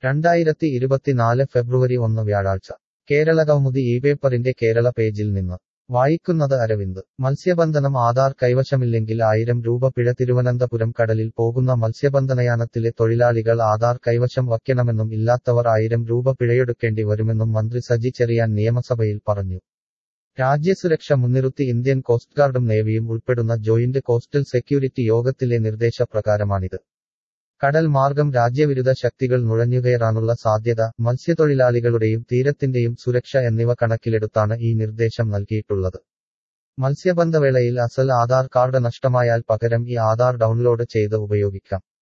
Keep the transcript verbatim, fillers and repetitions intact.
രണ്ടായിരത്തി ഇരുപത്തിനാല് ഫെബ്രുവരി ഒന്ന് വ്യാഴാഴ്ച കേരളകൗമുദി ഈ പേപ്പറിന്റെ കേരള പേജിൽ നിന്ന് വായിക്കുന്നത് അരവിന്ദ് മത്സ്യബന്ധനം ആധാർ കൈവശമില്ലെങ്കിൽ ആയിരം രൂപ പിഴ തിരുവനന്തപുരം കടലിൽ പോകുന്ന മത്സ്യബന്ധനയാനത്തിലെ തൊഴിലാളികൾ ആധാർ കൈവശം വയ്ക്കണമെന്നും ഇല്ലാത്തവർ ആയിരം രൂപ പിഴയൊടുക്കേണ്ടി വരുമെന്നും മന്ത്രി സജി ചെറിയാൻ നിയമസഭയിൽ പറഞ്ഞു. രാജ്യസുരക്ഷ മുൻനിർത്തി ഇന്ത്യൻ കോസ്റ്റ് ഗാർഡും നേവിയും ഉൾപ്പെടുന്ന ജോയിന്റ് കോസ്റ്റൽ സെക്യൂരിറ്റി യോഗത്തിലെ നിർദ്ദേശപ്രകാരമാണിത്. കടൽ മാർഗം രാജ്യവിരുദ്ധ ശക്തികൾ നുഴഞ്ഞുകയറാനുള്ള സാധ്യത, മത്സ്യത്തൊഴിലാളികളുടെയും തീരത്തിന്റെയും സുരക്ഷ എന്നിവ കണക്കിലെടുത്താണ് ഈ നിർദ്ദേശം നൽകിയിട്ടുള്ളത്. മത്സ്യബന്ധവേളയിൽ അസൽ ആധാർ കാർഡ് നഷ്ടമായാൽ പകരം ഈ ആധാർ ഡൗൺലോഡ് ചെയ്ത് ഉപയോഗിക്കാം.